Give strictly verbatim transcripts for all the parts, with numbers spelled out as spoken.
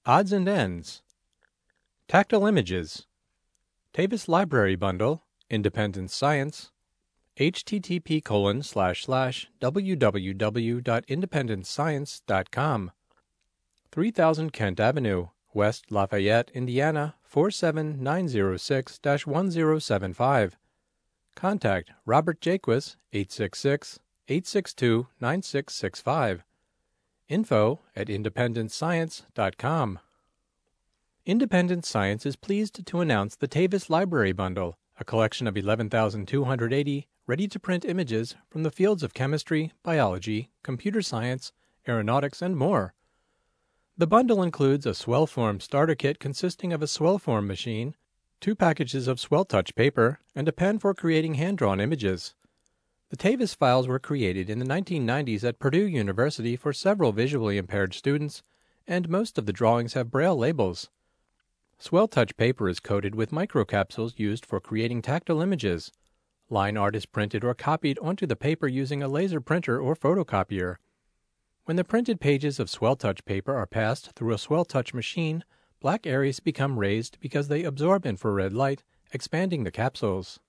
Odds and Ends, Tactile Images, Tavis Library Bundle, Independent Science, http colon slash slash www dot independencescience dot com, three thousand Kent Avenue, West Lafayette, Indiana, four seven nine zero six dash one zero seven five. Contact Robert Jaquess, eight six six, eight six two, nine six six five. Info at independent science dot com. Independent Science is pleased to announce the Tavis Library Bundle, a collection of eleven thousand two hundred eighty ready-to-print images from the fields of chemistry, biology, computer science, aeronautics, and more. The bundle includes a Swellform starter kit consisting of a Swellform machine, two packages of SwellTouch paper, and a pen for creating hand-drawn images. The Tavis files were created in the nineteen nineties at Purdue University for several visually impaired students, and most of the drawings have Braille labels. SwellTouch paper is coated with microcapsules used for creating tactile images. Line art is printed or copied onto the paper using a laser printer or photocopier. When the printed pages of SwellTouch paper are passed through a SwellTouch machine, black areas become raised because they absorb infrared light, expanding the capsules.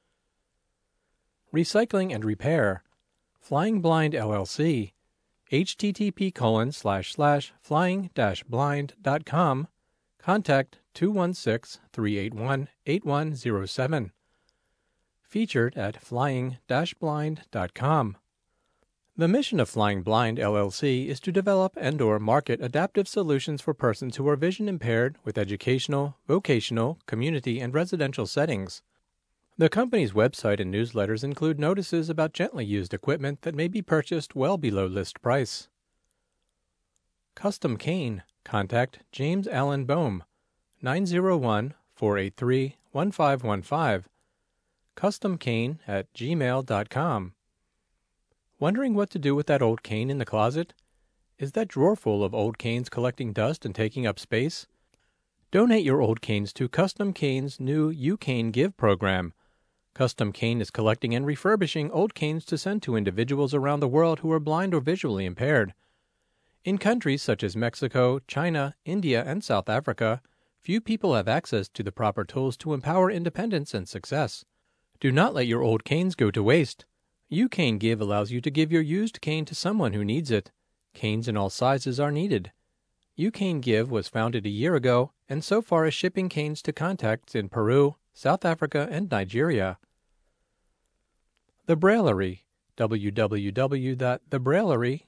Recycling and Repair, Flying Blind L L C, http colon slash slash flying dash blind dot com. Contact two one six, three eight one, eight one zero seven. Featured at flying dash blind dot com. The mission of Flying Blind L L C is to develop and or market adaptive solutions for persons who are vision impaired with educational, vocational, community, and residential settings. The company's website and newsletters include notices about gently used equipment that may be purchased well below list price. Custom Cane. Contact James Allen Bohm, nine zero one, four eight three, one five one five, customcane at gmail dot com. Wondering what to do with that old cane in the closet? Is that drawer full of old canes collecting dust and taking up space? Donate your old canes to Custom Cane's new You Cane Give program. Custom Cane is collecting and refurbishing old canes to send to individuals around the world who are blind or visually impaired. In countries such as Mexico, China, India, and South Africa, few people have access to the proper tools to empower independence and success. Do not let your old canes go to waste. You Cane Give allows you to give your used cane to someone who needs it. Canes in all sizes are needed. You Cane Give was founded a year ago and so far is shipping canes to contacts in Peru, South Africa, and Nigeria. The Braillery, w w w dot the braillery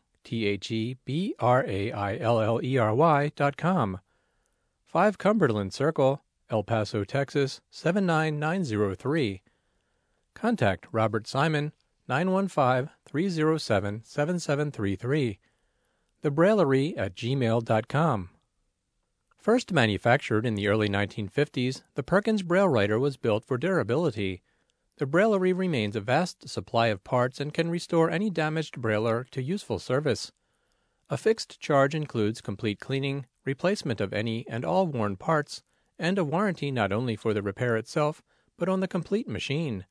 dot com. five Cumberland Circle, El Paso, Texas, seven nine nine zero three. Contact Robert Simon, nine one five, three zero seven, seven seven three three. the braillery at gmail dot com. First manufactured in the early nineteen fifties, the Perkins Braille Writer was built for durability. The Braillery remains a vast supply of parts and can restore any damaged Brailler to useful service. A fixed charge includes complete cleaning, replacement of any and all worn parts, and a warranty not only for the repair itself, but on the complete machine.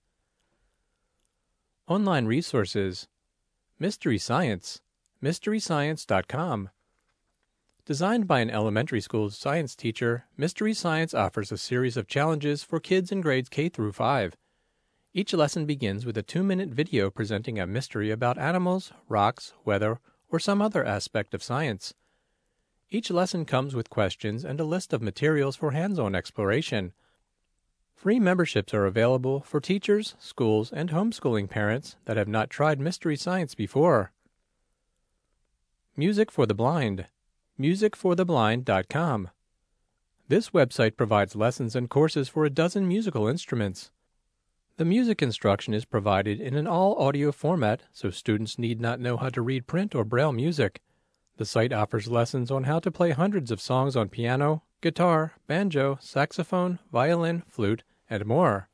Online resources. Mystery Science, mystery science dot com. Designed by an elementary school science teacher, Mystery Science offers a series of challenges for kids in grades K through five. Each lesson begins with a two-minute video presenting a mystery about animals, rocks, weather, or some other aspect of science. Each lesson comes with questions and a list of materials for hands-on exploration. Free memberships are available for teachers, schools, and homeschooling parents that have not tried Mystery Science before. Music for the Blind, music for the blind dot com. This website provides lessons and courses for a dozen musical instruments. The music instruction is provided in an all-audio format, so students need not know how to read print or Braille music. The site offers lessons on how to play hundreds of songs on piano, guitar, banjo, saxophone, violin, flute, and more.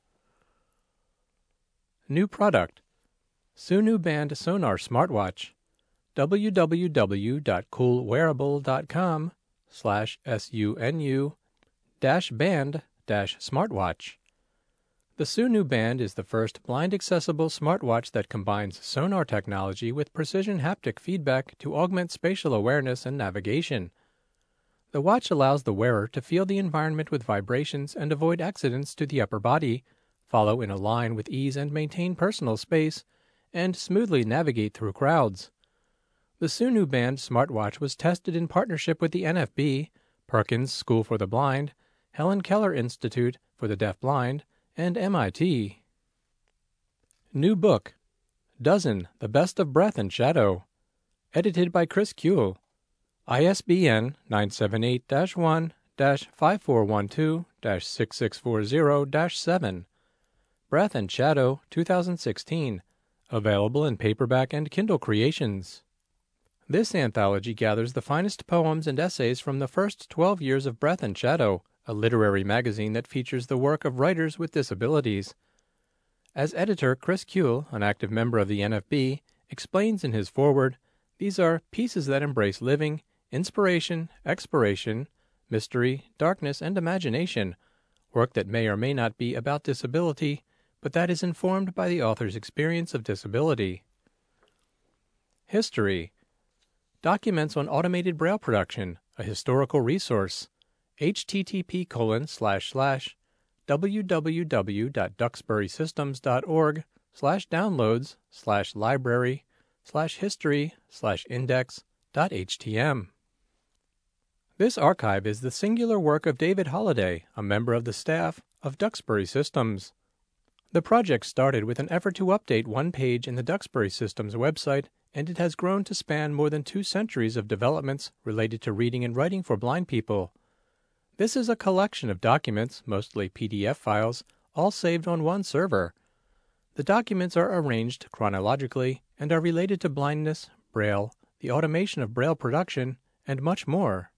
New product. Sunu Band Sonar Smartwatch. w w w dot cool wearable dot com slash sunu dash band dash smartwatch. The Sunu Band is the first blind-accessible smartwatch that combines sonar technology with precision haptic feedback to augment spatial awareness and navigation. The watch allows the wearer to feel the environment with vibrations and avoid accidents to the upper body, follow in a line with ease and maintain personal space, and smoothly navigate through crowds. The Sunu Band smartwatch was tested in partnership with the N F B, Perkins School for the Blind, Helen Keller Institute for the Deafblind, and M I T. New book, Dozen, The Best of Breath and Shadow, edited by Chris Kuehl, I S B N nine seven eight dash one dash five four one two dash six six four zero dash seven, Breath and Shadow twenty sixteen, available in paperback and Kindle Creations. This anthology gathers the finest poems and essays from the first twelve years of Breath and Shadow, a literary magazine that features the work of writers with disabilities. As editor, Chris Kuehl, an active member of the N F B, explains in his foreword, these are pieces that embrace living, inspiration, exploration, mystery, darkness, and imagination, work that may or may not be about disability, but that is informed by the author's experience of disability. History. Documents on automated braille production, a historical resource. http colon slash slash www.duxburysystems.org slash downloads slash library slash history slash index dot htm. This archive is the singular work of David Holliday, a member of the staff of Duxbury Systems. The project started with an effort to update one page in the Duxbury Systems website, and it has grown to span more than two centuries of developments related to reading and writing for blind people. This is a collection of documents, mostly P D F files, all saved on one server. The documents are arranged chronologically and are related to blindness, braille, the automation of braille production, and much more.